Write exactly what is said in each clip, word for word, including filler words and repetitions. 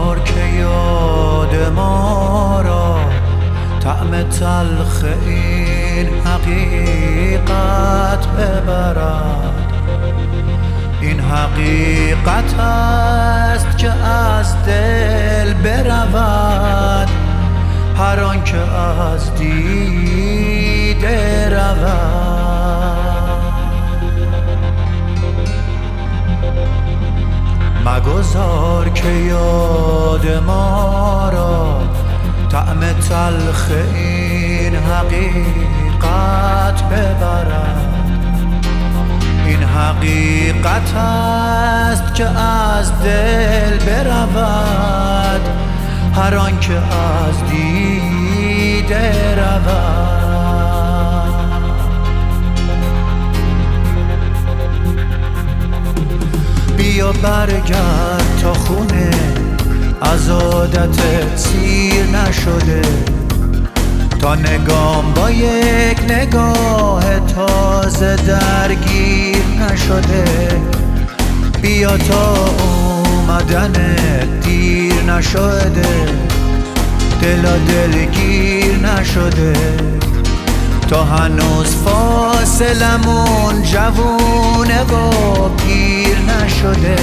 مگذار که یاد ما را طعم تلخ این حقیقت ببرد. این حقیقت است که از دل برود هر آن که از دیده رود. مگذار که یاد ما را طعم تلخ این حقیقت ببرد. این حقیقت است که از دل برود هر آن که از دیده رود. بیا برگرد تا خونه از عادتت سیر نشده، تا نگام با یک نگاه تازه درگیر نشده. بیا تا اومدن دیر نشده، دل دلگیر نشده، تا هنوز فاصلمون جوونه و پیر نشده.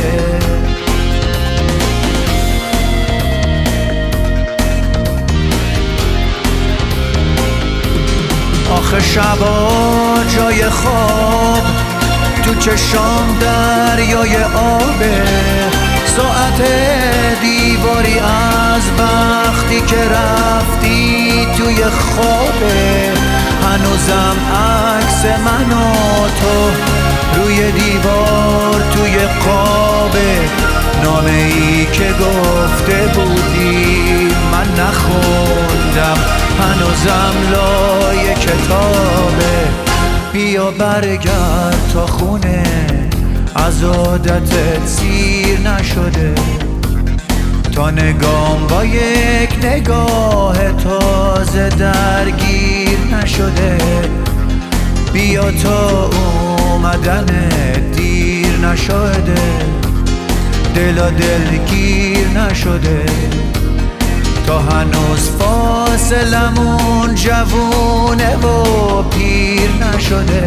آخه شبا جای خواب تو چشام دریای آبه، ساعت دیواری از وقتی که رفتی توی خوابه. هنوزم عکس من و تو روی دیوار توی قابه، نامه ای که گفته بودی من نخوندم هنوزم لای کتابه. بیا برگرد تا خونه از عادتت سیر نشده، تا نگام با یک نگاه تازه درگیر نشده. بیا تا اومدن دیر نشده، دل و دلگیر نشده، تا هنوز فاصلمون جوونه و پیر نشده.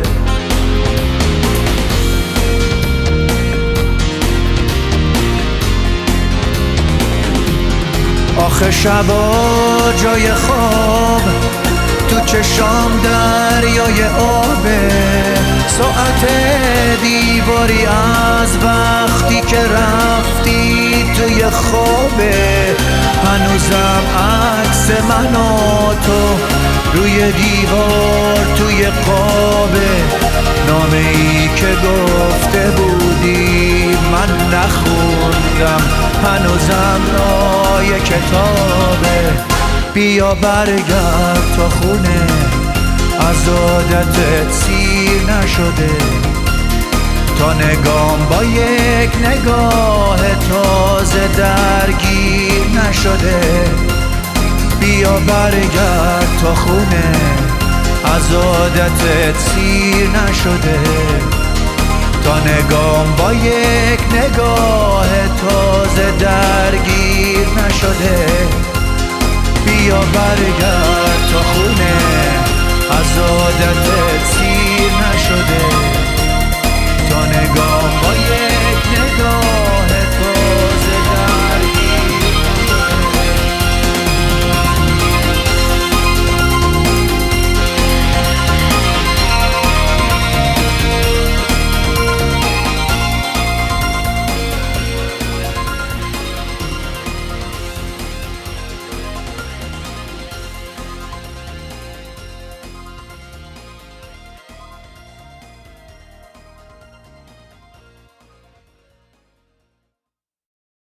آخه شبا جای خواب تو چشام دریای آبه، ساعت دیواری از وقتی که رفتی توی خوابه. هنوزم عکس من و تو روی دیوار توی قابه، نامه ای که گفته بودی من نخوندم هنوزم لای کتابه. بیا برگرد تا خونه از عادتت سیر نشده، تا نگام با یک نگاه تازه درگیر نشده. بیا برگرد تا خونه از عادتت سیر نشده، تا نگام با یک نگاه تازه درگیر نشده. بیا برگرد تا خونه از عادتت سیر نشده، تا نگاه